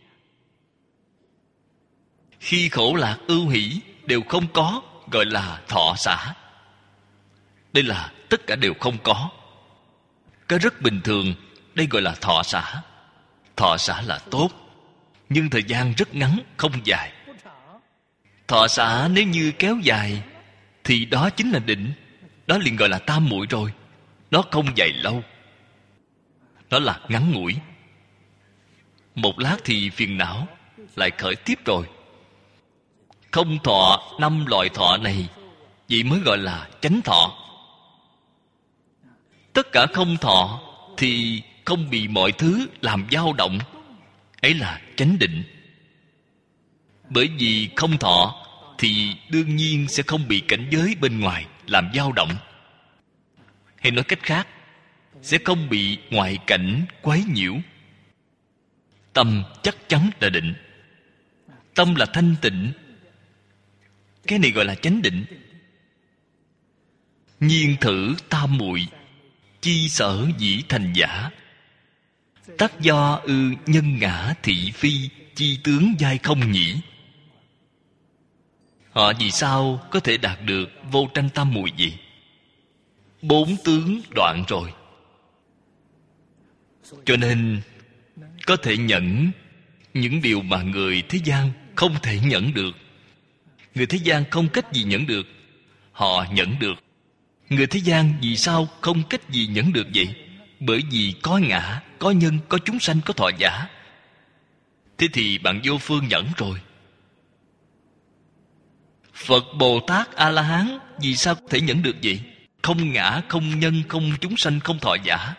Khi khổ lạc ưu hỷ đều không có, gọi là thọ xả. Đây là tất cả đều không có. Cái rất bình thường, đây gọi là thọ xả. Thọ xả là tốt, nhưng thời gian rất ngắn, không dài. Thọ xả nếu như kéo dài thì đó chính là định. Đó liền gọi là tam muội rồi. Nó không dài lâu, nó là ngắn ngủi. Một lát thì phiền não lại khởi tiếp rồi. Không thọ 5 loại thọ này, vậy mới gọi là chánh thọ. Tất cả không thọ thì không bị mọi thứ làm dao động, ấy là chánh định. Bởi vì không thọ thì đương nhiên sẽ không bị cảnh giới bên ngoài làm dao động. Hay nói cách khác, sẽ không bị ngoại cảnh quấy nhiễu. Tâm chắc chắn là định. Tâm là thanh tịnh. Cái này gọi là chánh định. Nhiên thử tam muội, chi sở dĩ thành giả. Tắc do ư nhân ngã thị phi, chi tướng giai không nhỉ. Họ vì sao có thể đạt được vô tranh tam muội gì? 4 tướng đoạn rồi. Cho nên có thể nhẫn những điều mà người thế gian không thể nhẫn được. Người thế gian không cách gì nhẫn được, họ nhẫn được. Người thế gian vì sao không cách gì nhẫn được vậy? Bởi vì có ngã, có nhân, có chúng sanh, có thọ giả. Thế thì bạn vô phương nhẫn rồi. Phật Bồ Tát A-la-hán vì sao có thể nhẫn được vậy? Không ngã, không nhân, không chúng sanh, không thọ giả.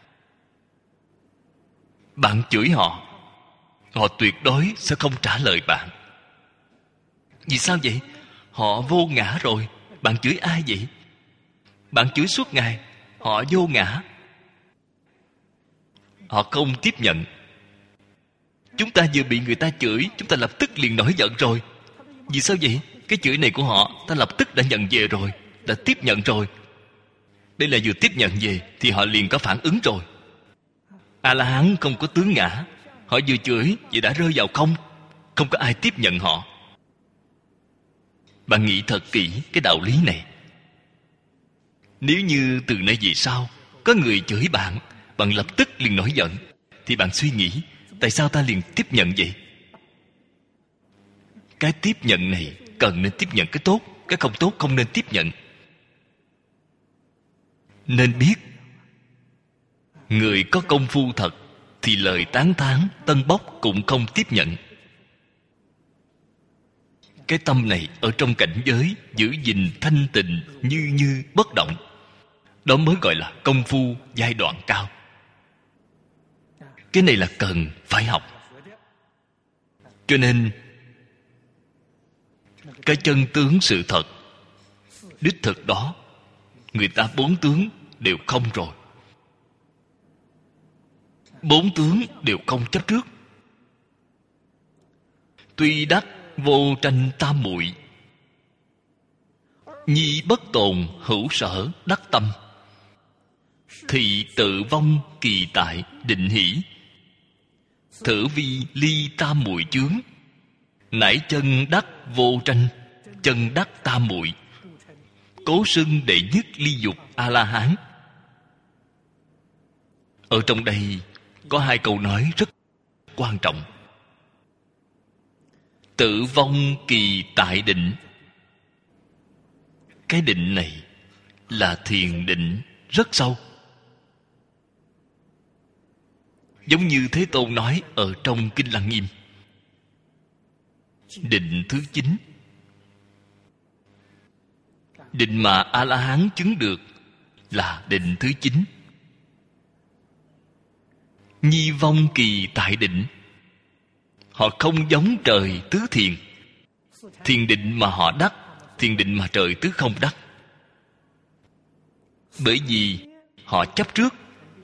Bạn chửi họ, họ tuyệt đối sẽ không trả lời bạn. Vì sao vậy? Họ vô ngã rồi. Bạn chửi ai vậy? Bạn chửi suốt ngày, họ vô ngã, họ không tiếp nhận. Chúng ta vừa bị người ta chửi, chúng ta lập tức liền nổi giận rồi. Vì sao vậy? Cái chửi này của họ ta lập tức đã nhận về rồi, đã tiếp nhận rồi. Đây là vừa tiếp nhận về thì họ liền có phản ứng rồi. A-la-hán không có tướng ngã, họ vừa chửi vậy đã rơi vào không. Không có ai tiếp nhận họ. Bạn nghĩ thật kỹ cái đạo lý này. Nếu như từ nay về sau có người chửi bạn, bạn lập tức liền nổi giận, thì bạn suy nghĩ, tại sao ta liền tiếp nhận vậy? Cái tiếp nhận này cần nên tiếp nhận cái tốt, cái không tốt không nên tiếp nhận. Nên biết, người có công phu thật thì lời tán thán tân bốc cũng không tiếp nhận. Cái tâm này ở trong cảnh giới giữ gìn thanh tịnh như bất động, đó mới gọi là công phu giai đoạn cao. Cái này là cần phải học. Cho nên cái chân tướng sự thật đích thực đó, người ta 4 tướng đều không rồi. 4 tướng đều không chấp trước. Tuy đắc vô tranh tam muội, nhi bất tồn hữu sở đắc tâm. Thị tự vong kỳ tại định hỷ, thử vi ly tam muội chướng. nãi chân đắc vô tranh, chân đắc tam muội, cố xưng đệ nhất ly dục A-la-hán. Ở trong đây có hai câu nói rất quan trọng. Tự vong kỳ tại định. Cái định này là thiền định rất sâu. Giống như Thế Tôn nói ở trong Kinh Lăng Nghiêm. Định thứ 9. Định mà A-la-hán chứng được là định thứ 9. Nhi vong kỳ tại định. Họ không giống trời tứ thiền. Thiền định mà họ đắc, thiền định mà trời tứ không đắc. Bởi vì họ chấp trước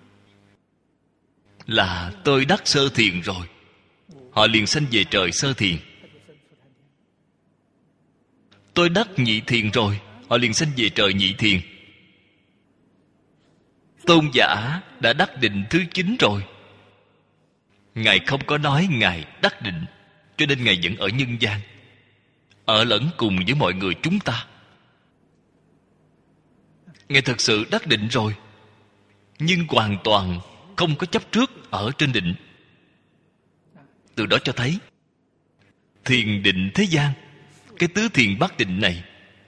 là tôi đắc sơ thiền rồi, họ liền sanh về trời sơ thiền. Tôi đắc nhị thiền rồi, họ liền sanh về trời nhị thiền. Tôn giả đã đắc định thứ 9 rồi, Ngài không có nói Ngài đắc định, cho nên Ngài vẫn ở nhân gian, ở lẫn cùng với mọi người chúng ta. Ngài thật sự đắc định rồi, nhưng hoàn toàn không có chấp trước ở trên định. Từ đó cho thấy thiền định thế gian, cái tứ thiền bát định này,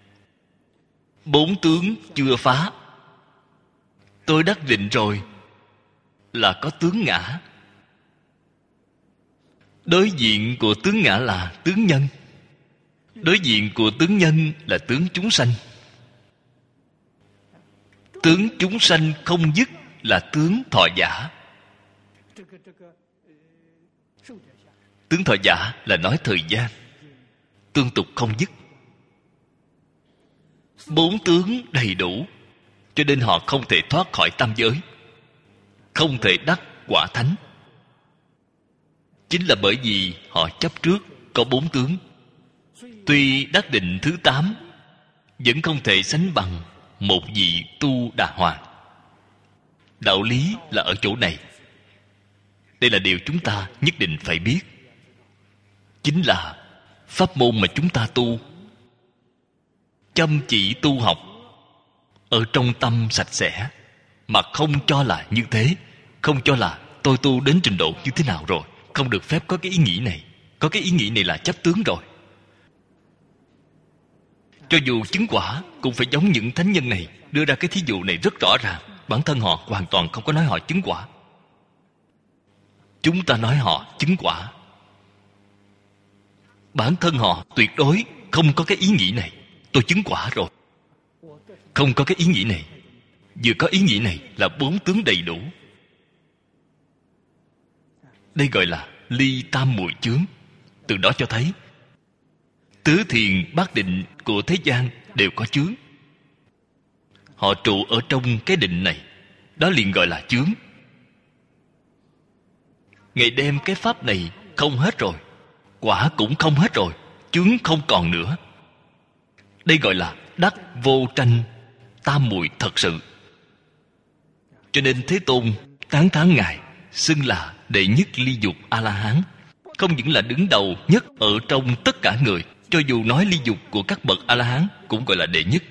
4 tướng chưa phá. Tôi đắc định rồi là có tướng ngã. Đối diện của tướng ngã là tướng nhân. Đối diện của tướng nhân là tướng chúng sanh. Tướng chúng sanh không dứt là tướng thọ giả. Tướng thọ giả là nói thời gian tương tục không dứt. 4 tướng đầy đủ, cho nên họ không thể thoát khỏi tam giới, không thể đắc quả thánh. Chính là bởi vì họ chấp trước có 4 tướng. Tuy đắc định thứ 8, vẫn không thể sánh bằng một vị tu đà hoàng. Đạo lý là ở chỗ này. Đây là điều chúng ta nhất định phải biết. Chính là pháp môn mà chúng ta tu, chăm chỉ tu học, ở trong tâm sạch sẽ, mà không cho là như thế, không cho là tôi tu đến trình độ như thế nào rồi, không được phép có cái ý nghĩ này. Có cái ý nghĩ này là chấp tướng rồi. Cho dù chứng quả cũng phải giống những thánh nhân này, đưa ra cái thí dụ này rất rõ ràng. Bản thân họ hoàn toàn không có nói họ chứng quả. Chúng ta nói họ chứng quả. Bản thân họ tuyệt đối không có cái ý nghĩ này, tôi chứng quả rồi. Không có cái ý nghĩ này. Vừa có ý nghĩ này là 4 tướng đầy đủ. Đây gọi là ly tam muội chướng. Từ đó cho thấy tứ thiền bát định của thế gian đều có chướng. Họ trụ ở trong cái định này, đó liền gọi là chướng. Ngài đem cái pháp này không hết rồi, quả cũng không hết rồi, chướng không còn nữa. Đây gọi là đắc vô tranh tam muội thật sự. Cho nên Thế Tôn tán thán Ngài, xưng là đệ nhất ly dục A-la-hán. Không những là đứng đầu nhất ở trong tất cả người, cho dù nói ly dục của các bậc A-la-hán cũng gọi là đệ nhất.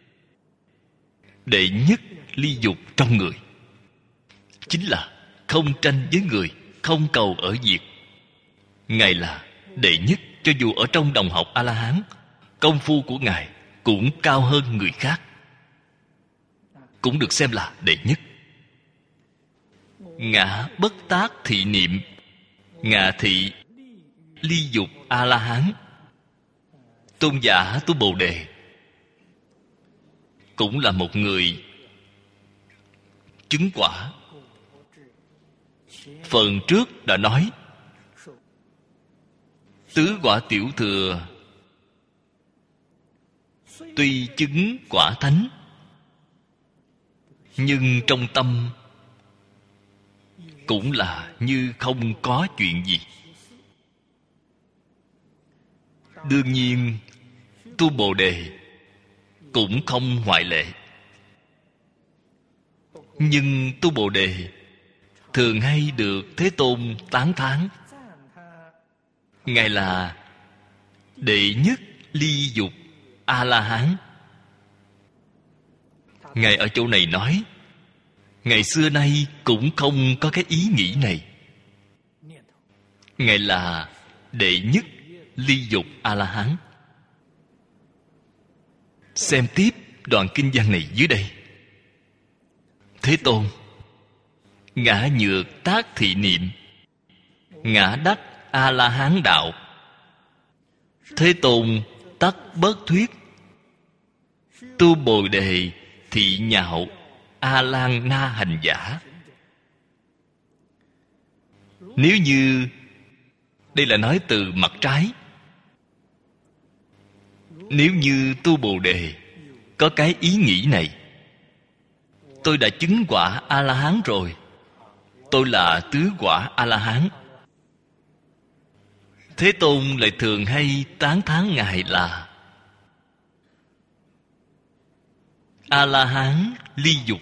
Đệ nhất ly dục trong người, chính là không tranh với người, không cầu ở diệt. Ngài là đệ nhất. Cho dù ở trong đồng học A-la-hán, công phu của Ngài cũng cao hơn người khác, cũng được xem là đệ nhất. Ngã bất tác thị niệm, ngạ thị ly dục A-la-hán. Tôn giả Tu Bồ Đề cũng là một người chứng quả. Phần trước đã nói, tứ quả tiểu thừa tuy chứng quả thánh, nhưng trong tâm cũng là như không có chuyện gì. Đương nhiên Tu Bồ Đề cũng không ngoại lệ. Nhưng Tu Bồ Đề thường hay được Thế Tôn tán thán. Ngài là đệ nhất ly dục A-la-hán. Ngài ở chỗ này nói, Ngài xưa nay cũng không có cái ý nghĩ này. Ngài là đệ nhất ly dục A-la-hán. Xem tiếp đoạn kinh văn này dưới đây. Thế Tôn, ngã nhược tác thị niệm, ngã đắc A-la-hán đạo. Thế Tôn tắc bất thuyết, tu Bồ Đề thị nhạo A-lan na hành giả. Nếu như đây là nói từ mặt trái, nếu như tu Bồ Đề có cái ý nghĩ này, tôi đã chứng quả A-la-hán rồi, tôi là tứ quả A-la-hán. Thế Tôn lại thường hay tán thán Ngài là A-la-hán ly dục.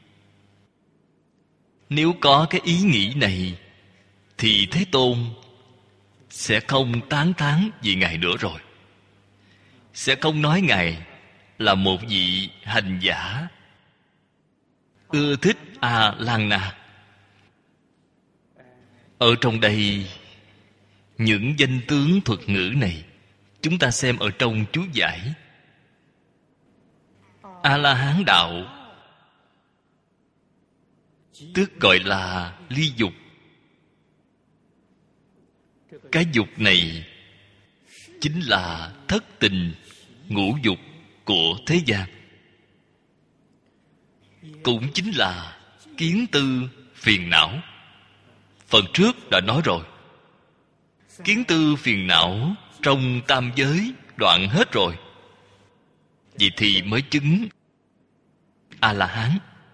Nếu có cái ý nghĩ này thì Thế Tôn sẽ không tán thán về Ngài nữa rồi, sẽ không nói Ngài là một vị hành giả ưa thích A-lan-na. Ở trong đây, những danh tướng thuật ngữ này chúng ta xem ở trong chú giải. A-la-hán đạo tức gọi là ly dục. Cái dục này chính là thất tình ngũ dục của thế gian, cũng chính là kiến tư phiền não. Phần trước đã nói rồi, kiến tư phiền não trong tam giới đoạn hết rồi, vậy thì mới chứng A-la-hán.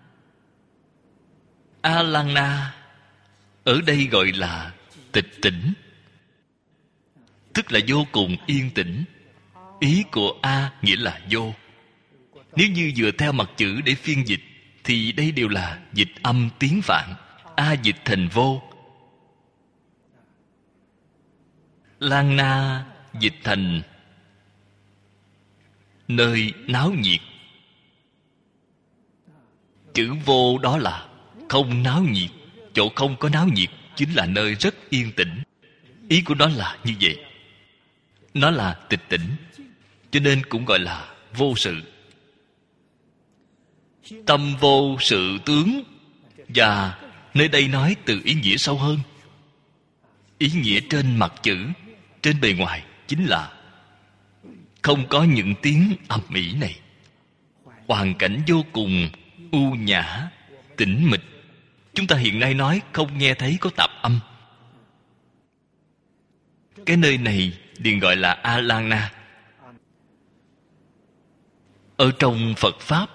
A-lan-na ở đây gọi là tịch tỉnh, tức là vô cùng yên tĩnh. Ý của A nghĩa là vô. Nếu như dựa theo mặt chữ để phiên dịch thì đây đều là dịch âm tiếng Phạn. A dịch thành vô, Lan na dịch thành nơi náo nhiệt. Chữ vô đó là không náo nhiệt. Chỗ không có náo nhiệt chính là nơi rất yên tĩnh. Ý của nó là như vậy. Nó là tịch tỉnh, cho nên cũng gọi là vô sự. Tâm vô sự tướng. Và nơi đây nói từ ý nghĩa sâu hơn. Ý nghĩa trên mặt chữ, trên bề ngoài chính là không có những tiếng ầm ĩ này. Hoàn cảnh vô cùng u nhã, tĩnh mịch. Chúng ta hiện nay nói không nghe thấy có tạp âm. Cái nơi này liền gọi là A-lan-na. Ở trong Phật Pháp,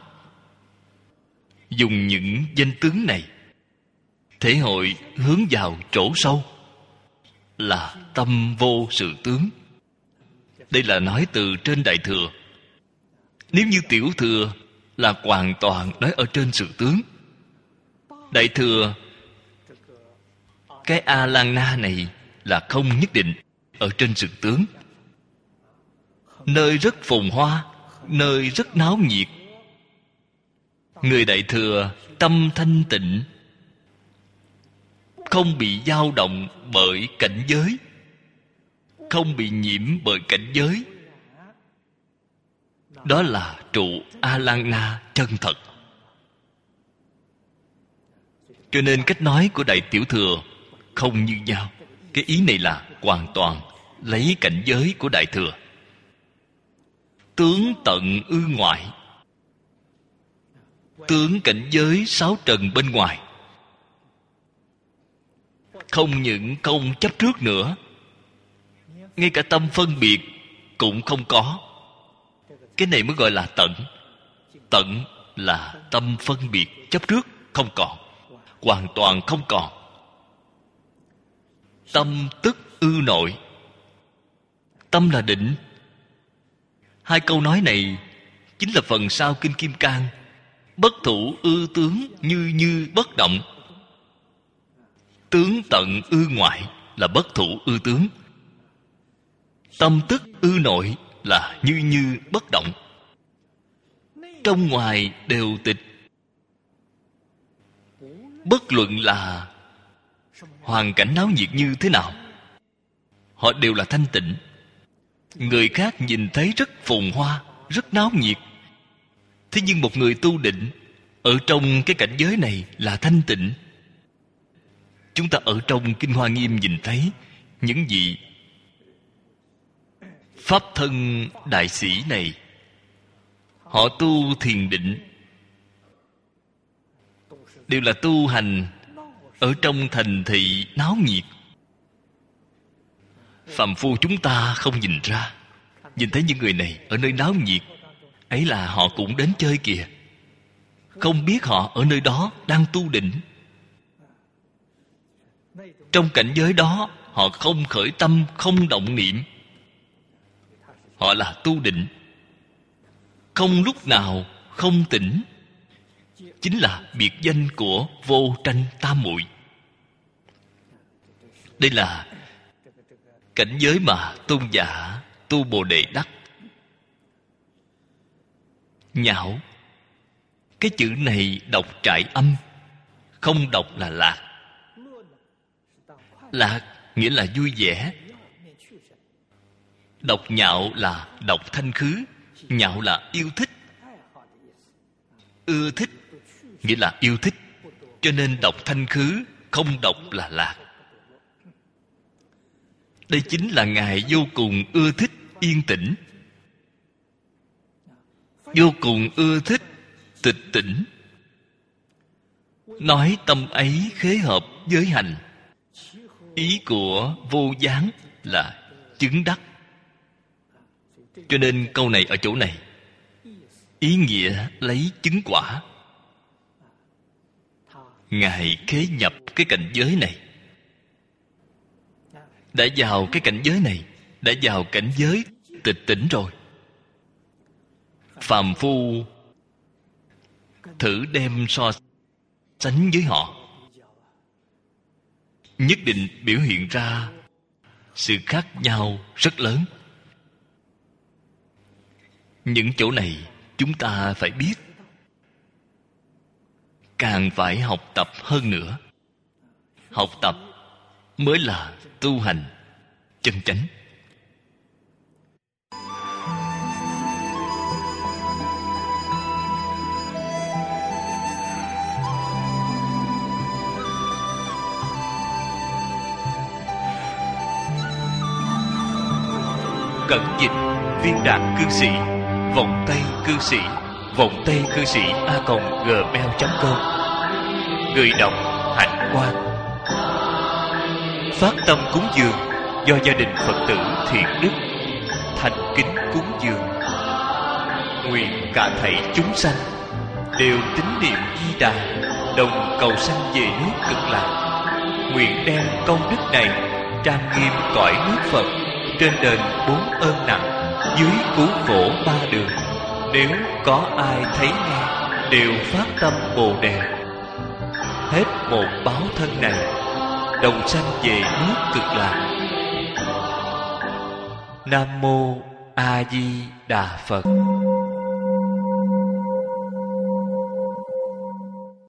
dùng những danh tướng này thể hội hướng vào chỗ sâu là tâm vô sự tướng. Đây là nói từ trên Đại Thừa. Nếu như Tiểu Thừa là hoàn toàn nói ở trên sự tướng. Đại Thừa, cái A-lan-na này là không nhất định ở trên sự tướng. Nơi rất phồn hoa, nơi rất náo nhiệt, người Đại Thừa tâm thanh tịnh, không bị dao động bởi cảnh giới, không bị nhiễm bởi cảnh giới. Đó là trụ A-lan-na chân thật. Cho nên cách nói của Đại Tiểu Thừa không như nhau. Cái ý này là hoàn toàn lấy cảnh giới của Đại Thừa. Tướng tận ư ngoại, tướng cảnh giới sáu trần bên ngoài, không những không chấp trước nữa, ngay cả tâm phân biệt cũng không có. Cái này mới gọi là tận. Tận là tâm phân biệt chấp trước không còn, hoàn toàn không còn. Tâm tức ư nội. Tâm là định. Hai câu nói này chính là phần sau Kinh Kim Cang. Bất thủ ư tướng, như như bất động. Tướng tận ư ngoại là bất thủ ư tướng. Tâm tức ư nội là như bất động, trong ngoài đều tịch. Bất luận là hoàn cảnh náo nhiệt như thế nào, họ đều là thanh tịnh. Người khác nhìn thấy rất phồn hoa, rất náo nhiệt, thế nhưng một người tu định ở trong cái cảnh giới này là thanh tịnh. Chúng ta ở trong Kinh Hoa Nghiêm nhìn thấy những vị pháp thân đại sĩ này, họ tu thiền định đều là tu hành ở trong thành thị náo nhiệt. Phàm phu chúng ta không nhìn ra, nhìn thấy những người này ở nơi náo nhiệt ấy là họ cũng đến chơi kìa, không biết họ ở nơi đó đang tu định. Trong cảnh giới đó họ không khởi tâm, không động niệm, họ là tu định, không lúc nào không tỉnh, chính là biệt danh của vô tranh tam muội. Đây là cảnh giới mà tôn giả tu Bồ Đề đắc. Nhạo, cái chữ này đọc trại âm, không đọc là lạc. Lạc nghĩa là vui vẻ. Đọc nhạo là đọc thanh khứ. Nhạo là yêu thích. Ưa thích nghĩa là yêu thích, cho nên đọc thanh khứ, không đọc là lạc. Đây chính là Ngài vô cùng ưa thích yên tĩnh, vô cùng ưa thích tịch tỉnh. Nói tâm ấy khế hợp với hành. Ý của vô gián là chứng đắc. Cho nên câu này ở chỗ này ý nghĩa lấy chứng quả. Ngài khế nhập cái cảnh giới này, đã vào cái cảnh giới này, đã vào cảnh giới tịch tỉnh rồi. Phàm phu thử đem so sánh với họ, nhất định biểu hiện ra sự khác nhau rất lớn. Những chỗ này chúng ta phải biết, càng phải học tập hơn nữa. Học tập mới là tu hành chân chánh. Cẩn dịch Viên Đạt Cư Sĩ, Vọng Tây Cư Sĩ, Vọng Tây Cư Sĩ @gmail.com. Người đọc Hạnh Quang. Phát tâm cúng dường do gia đình Phật tử Thiện Đức thành kính cúng dường. Nguyện cả thảy chúng sanh đều tín niệm Di Đà, đồng cầu sanh về nước Cực Lạc. Nguyện đem công đức này trang nghiêm cõi nước Phật, trên đền 4 ơn nặng, dưới cứu khổ 3 đường. Nếu có ai thấy nghe đều phát tâm Bồ Đề, hết một báo thân này đồng sanh về nước Cực Lạc. Nam mô A Di Đà Phật.